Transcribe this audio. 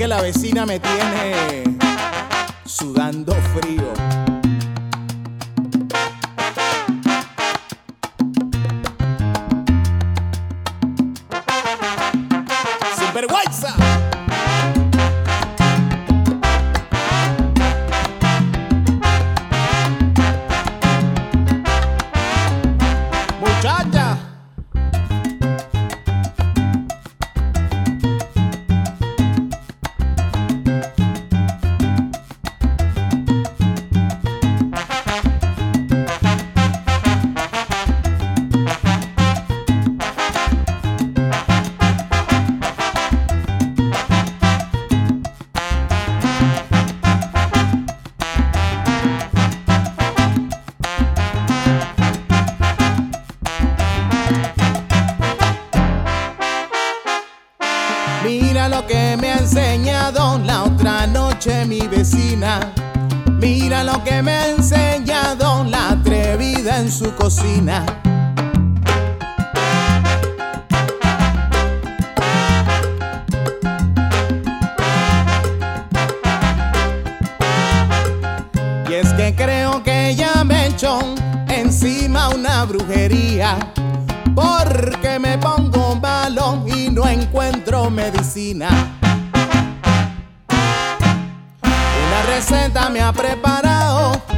que la vecina me tiene sudando frío. Sin vergüenza. Muchacha. Mira lo que me ha enseñado la otra noche mi vecina. Mira lo que me ha enseñado la atrevida en su cocina. Y es que creo que ella me echó encima una brujería, porque me pongo malo y no encuentro medicina. Una receta me ha preparado